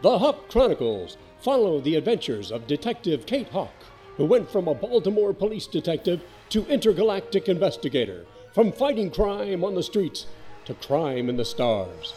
The Hawk Chronicles follow the adventures of Detective Kate Hawk, who went from a Baltimore police detective to intergalactic investigator, from fighting crime on the streets to crime in the stars.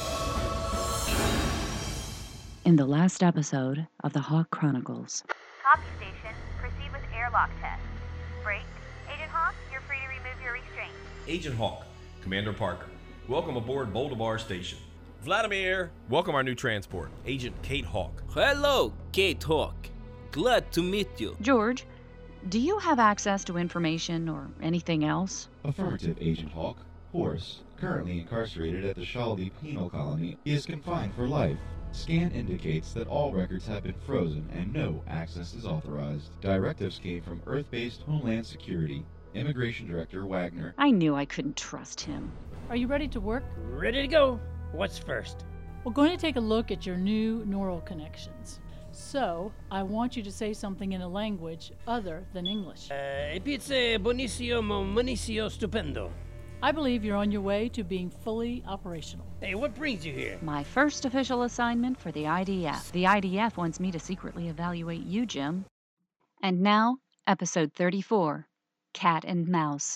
In the last episode of The Hawk Chronicles. Copy station, proceed with airlock test. Break. Agent Hawk, you're free to remove your restraints. Agent Hawk, Commander Parker. Welcome aboard Boldabar Station. Vladimir. Welcome our new transport, Agent Kate Hawk. Hello, Kate Hawk. Glad to meet you. George, do you have access to information or anything else? Affirmative, Agent Hawk. Horace, currently incarcerated at the Shalby Penal Colony, is confined for life. Scan indicates that all records have been frozen and no access is authorized. Directives came from Earth-based Homeland Security. Immigration Director Wagner. I knew I couldn't trust him. Are you ready to work? Ready to go. What's first? We're going to take a look at your new neural connections. So, I want you to say something in a language other than English. Pizza buonissimo, buonissimo, stupendo. I believe you're on your way to being fully operational. Hey, what brings you here? My first official assignment for the IDF. The IDF wants me to secretly evaluate you, Jim. And now, episode 34, Cat and Mouse.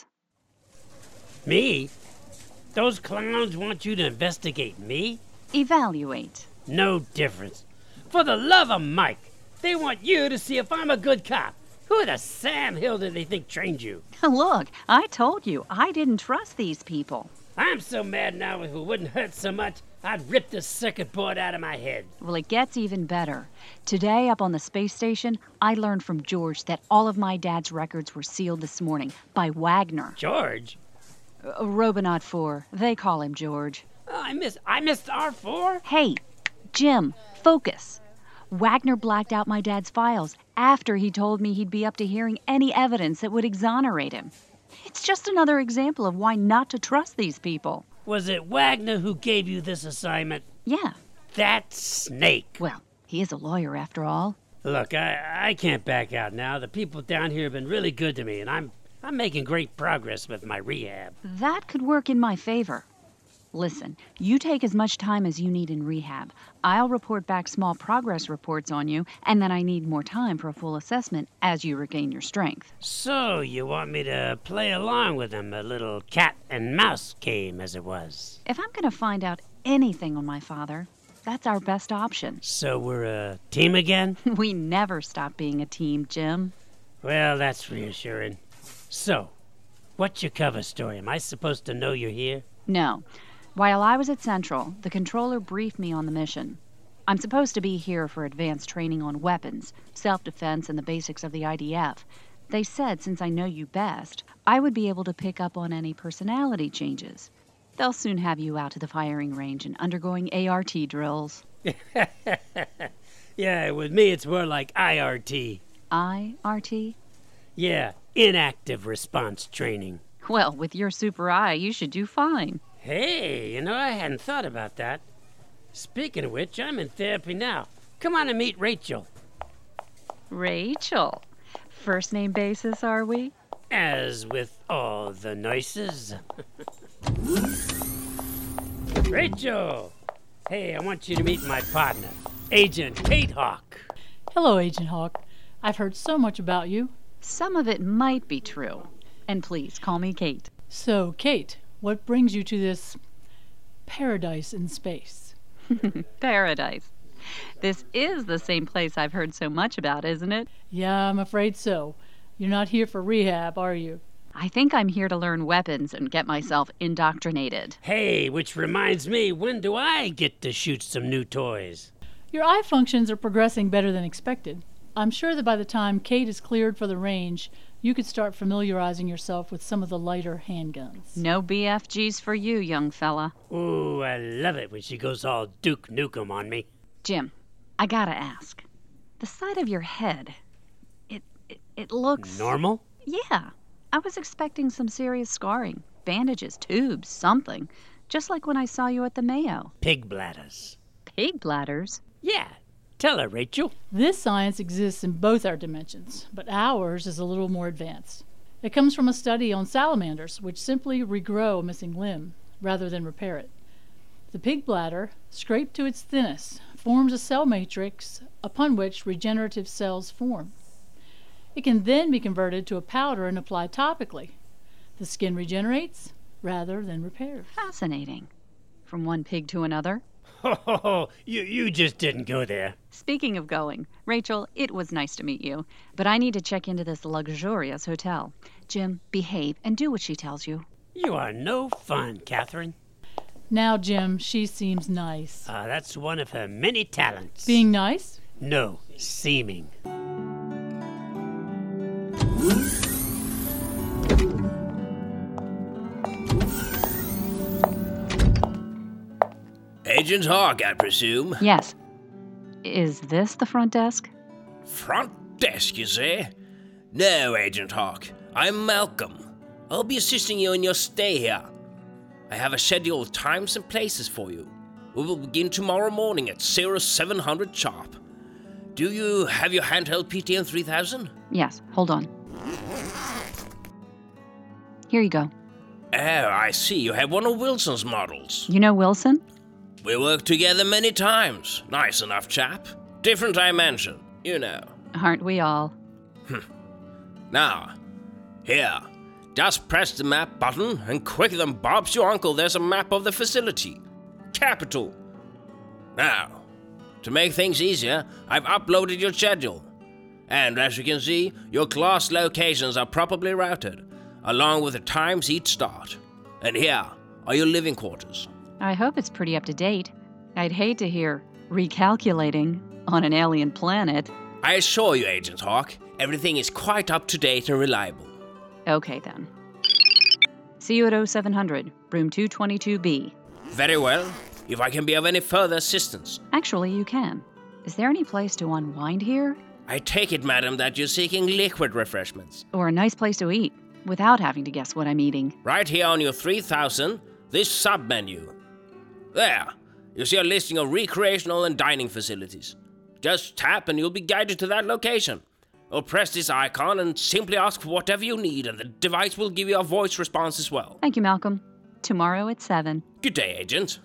Me? Those clowns want you to investigate me? Evaluate. No difference. For the love of Mike, they want you to see if I'm a good cop. Who the Sam Hill do they think trained you? Look, I told you, I didn't trust these people. I'm so mad now if it wouldn't hurt so much, I'd rip the circuit board out of my head. Well, it gets even better. Today, up on the space station, I learned from George that all of my dad's records were sealed this morning by Wagner. George? Robonaut 4. They call him George. Oh, I missed R4? Hey, Jim, focus. Wagner blacked out my dad's files after he told me he'd be up to hearing any evidence that would exonerate him. It's just another example of why not to trust these people. Was it Wagner who gave you this assignment? Yeah. That snake. Well, he is a lawyer after all. Look, I can't back out now. The people down here have been really good to me, and I'm making great progress with my rehab. That could work in my favor. Listen, you take as much time as you need in rehab. I'll report back small progress reports on you, and then I need more time for a full assessment as you regain your strength. So, you want me to play along with them, a little cat and mouse game, as it was? If I'm going to find out anything on my father, that's our best option. So we're a team again? We never stop being a team, Jim. Well, that's reassuring. So, what's your cover story? Am I supposed to know you're here? No. While I was at Central, the controller briefed me on the mission. I'm supposed to be here for advanced training on weapons, self-defense, and the basics of the IDF. They said since I know you best, I would be able to pick up on any personality changes. They'll soon have you out to the firing range and undergoing ART drills. Yeah, with me it's more like IRT. IRT? Yeah, inactive response training. Well, with your super eye, you should do fine. Hey, I hadn't thought about that. Speaking of which, I'm in therapy now. Come on and meet Rachel. Rachel. First name basis, are we? As with all the nurses. Rachel! Hey, I want you to meet my partner, Agent Kate Hawk. Hello, Agent Hawk. I've heard so much about you. Some of it might be true. And please, call me Kate. So, Kate, what brings you to this paradise in space? Paradise. This is the same place I've heard so much about, isn't it? Yeah, I'm afraid so. You're not here for rehab, are you? I think I'm here to learn weapons and get myself indoctrinated. Hey, which reminds me, when do I get to shoot some new toys? Your eye functions are progressing better than expected. I'm sure that by the time Kate is cleared for the range, you could start familiarizing yourself with some of the lighter handguns. No BFGs for you, young fella. Ooh, I love it when she goes all Duke Nukem on me. Jim, I gotta ask. The side of your head, it looks... Normal? Yeah. I was expecting some serious scarring. Bandages, tubes, something. Just like when I saw you at the Mayo. Pig bladders. Pig bladders? Yeah. Tell her, Rachel. This science exists in both our dimensions, but ours is a little more advanced. It comes from a study on salamanders, which simply regrow a missing limb rather than repair it. The pig bladder, scraped to its thinnest, forms a cell matrix upon which regenerative cells form. It can then be converted to a powder and applied topically. The skin regenerates rather than repairs. Fascinating. From one pig to another. Oh, you just didn't go there. Speaking of going, Rachel, it was nice to meet you, but I need to check into this luxurious hotel. Jim, behave and do what she tells you. You are no fun, Catherine. Now, Jim, she seems nice. That's one of her many talents. Being nice? No, seeming. Agent Hawk, I presume. Yes. Is this the front desk? Front desk, you say? No, Agent Hawk. I'm Malcolm. I'll be assisting you in your stay here. I have a schedule of times and places for you. We will begin tomorrow morning at 0700 sharp. Do you have your handheld PTM 3000? Yes, hold on. Here you go. Oh, I see. You have one of Wilson's models. You know Wilson? We worked together many times. Nice enough chap. Different dimension, you know. Aren't we all? Now, here. Just press the map button, and quicker than Bob's your uncle, there's a map of the facility. Capital. Now, to make things easier, I've uploaded your schedule. And as you can see, your class locations are properly routed, along with the times each start. And here are your living quarters. I hope it's pretty up to date. I'd hate to hear recalculating on an alien planet. I assure you, Agent Hawk, everything is quite up to date and reliable. Okay, then. See you at 0700, room 222B. Very well. If I can be of any further assistance. Actually, you can. Is there any place to unwind here? I take it, madam, that you're seeking liquid refreshments. Or a nice place to eat, without having to guess what I'm eating. Right here on your 3000, this sub-menu. There, you see a listing of recreational and dining facilities. Just tap and you'll be guided to that location. Or press this icon and simply ask for whatever you need, and the device will give you a voice response as well. Thank you, Malcolm. Tomorrow at 7. Good day, Agent.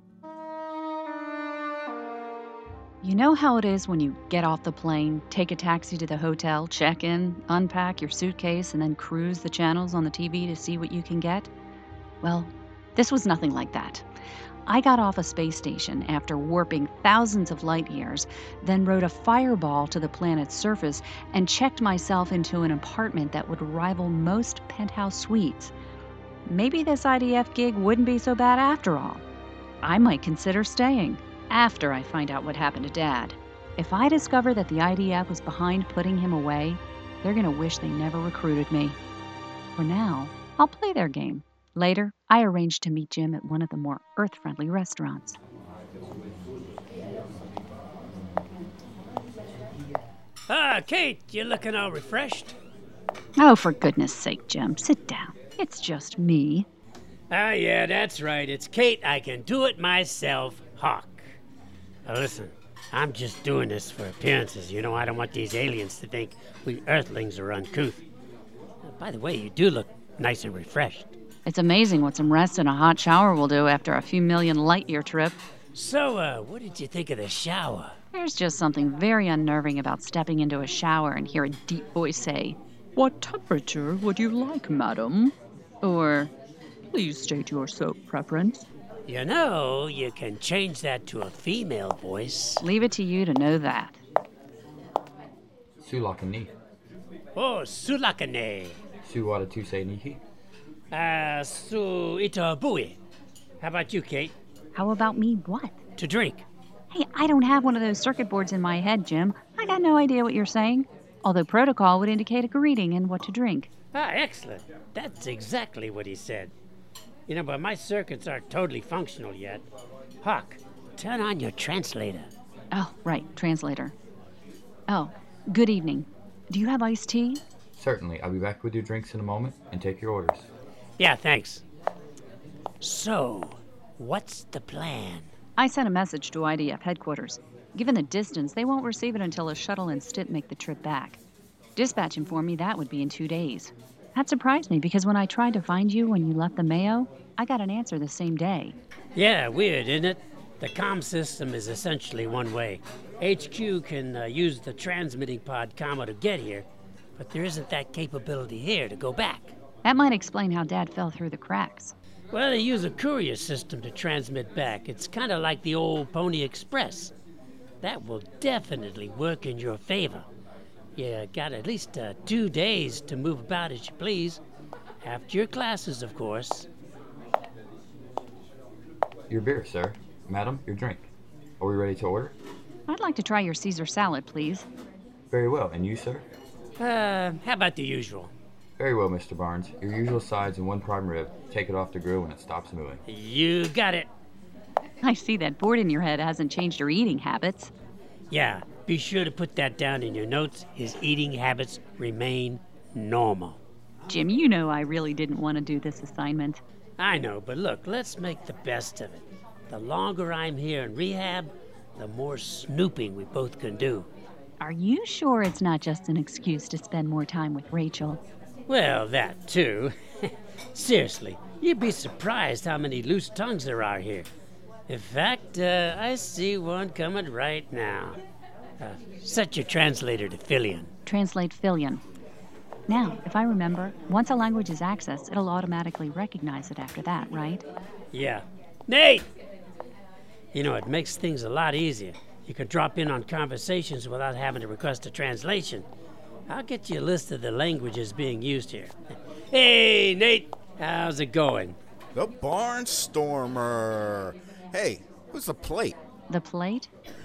You know how it is when you get off the plane, take a taxi to the hotel, check in, unpack your suitcase, and then cruise the channels on the TV to see what you can get? Well, this was nothing like that. I got off a space station after warping thousands of light years, then rode a fireball to the planet's surface and checked myself into an apartment that would rival most penthouse suites. Maybe this IDF gig wouldn't be so bad after all. I might consider staying after I find out what happened to Dad. If I discover that the IDF was behind putting him away, they're gonna wish they never recruited me. For now, I'll play their game. Later, I arranged to meet Jim at one of the more Earth-friendly restaurants. Kate, you're looking all refreshed. Oh, for goodness sake, Jim, sit down. It's just me. Yeah, that's right. It's Kate. I can do it myself, Hawk. Now listen, I'm just doing this for appearances. You know, I don't want these aliens to think we Earthlings are uncouth. By the way, you do look nice and refreshed. It's amazing what some rest in a hot shower will do after a few million light-year trip. So, what did you think of the shower? There's just something very unnerving about stepping into a shower and hear a deep voice say, "What temperature would you like, madam?" Or, "Please state your soap preference." You know, you can change that to a female voice. Leave it to you to know that. Sulakani. Oh, sulakane. Suwada Tusei Niki. Su ita bui. How about you, Kate? How about me what? To drink. Hey, I don't have one of those circuit boards in my head, Jim. I got no idea what you're saying. Although protocol would indicate a greeting and what to drink. Excellent. That's exactly what he said. You know, but my circuits aren't totally functional yet. Hawk, turn on your translator. Oh, right, translator. Oh, good evening. Do you have iced tea? Certainly. I'll be back with your drinks in a moment and take your orders. Yeah, thanks. So, what's the plan? I sent a message to IDF headquarters. Given the distance, they won't receive it until a shuttle and Stitt make the trip back. Dispatch informed me that would be in 2 days. That surprised me because when I tried to find you when you left the Mayo, I got an answer the same day. Yeah, weird, isn't it? The comm system is essentially one way. HQ can use the transmitting pod commo to get here, but there isn't that capability here to go back. That might explain how Dad fell through the cracks. Well, they use a courier system to transmit back. It's kind of like the old Pony Express. That will definitely work in your favor. You got at least 2 days to move about as you please. After your classes, of course. Your beer, sir. Madam, your drink. Are we ready to order? I'd like to try your Caesar salad, please. Very well. And you, sir? How about the usual? Very well, Mr. Barnes. Your usual sides and 1 prime rib. Take it off the grill when it stops moving. You got it. I see that board in your head hasn't changed your eating habits. Yeah, be sure to put that down in your notes. His eating habits remain normal. Jim, you know I really didn't want to do this assignment. I know, but look, let's make the best of it. The longer I'm here in rehab, the more snooping we both can do. Are you sure it's not just an excuse to spend more time with Rachel? Well, that too. Seriously, you'd be surprised how many loose tongues there are here. In fact, I see one coming right now. Set your translator to Fillion. Translate Fillion. Now, if I remember, once a language is accessed, it'll automatically recognize it after that, right? Yeah. Nate! You know, it makes things a lot easier. You can drop in on conversations without having to request a translation. I'll get you a list of the languages being used here. Hey, Nate! How's it going? The Barnstormer! Hey, who's the plate? The plate?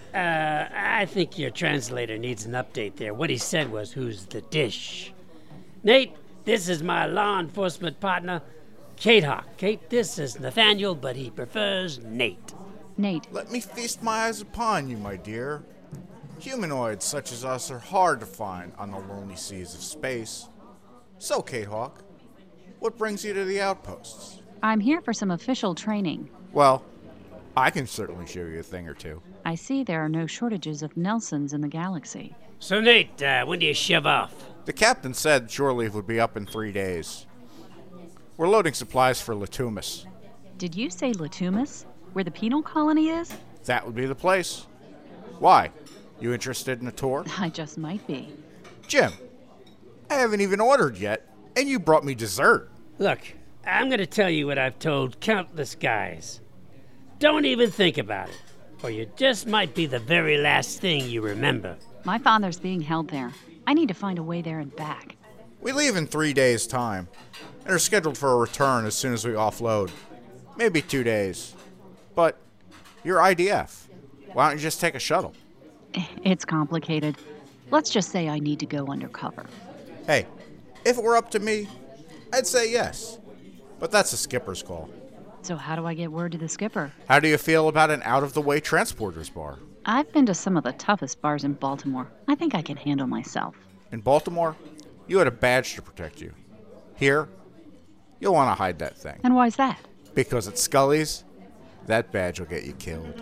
I think your translator needs an update there. What he said was, who's the dish? Nate, this is my law enforcement partner, Kate Hawk. Kate, this is Nathaniel, but he prefers Nate. Nate. Let me feast my eyes upon you, my dear. Humanoids such as us are hard to find on the lonely seas of space. So, Kate Hawk, what brings you to the outposts? I'm here for some official training. Well, I can certainly show you a thing or two. I see there are no shortages of Nelsons in the galaxy. So, Nate, when do you shove off? The captain said shore leave would be up in 3 days. We're loading supplies for Latumus. Did you say Latumus? Where the penal colony is? That would be the place. Why? You interested in a tour? I just might be. Jim, I haven't even ordered yet, and you brought me dessert. Look, I'm going to tell you what I've told countless guys. Don't even think about it, or you just might be the very last thing you remember. My father's being held there. I need to find a way there and back. We leave in 3 days' time, and are scheduled for a return as soon as we offload. Maybe 2 days. But you're IDF. Why don't you just take a shuttle? It's complicated. Let's just say I need to go undercover. Hey, if it were up to me, I'd say yes. But that's the skipper's call. So how do I get word to the skipper? How do you feel about an out-of-the-way transporter's bar? I've been to some of the toughest bars in Baltimore. I think I can handle myself. In Baltimore, you had a badge to protect you. Here, you'll want to hide that thing. And why's that? Because at Scully's, that badge will get you killed.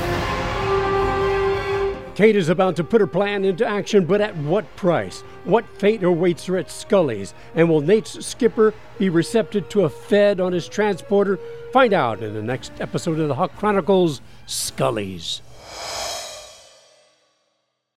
Kate is about to put her plan into action, but at what price? What fate awaits her at Scully's? And will Nate's skipper be receptive to a Fed on his transporter? Find out in the next episode of the Hawk Chronicles, Scully's.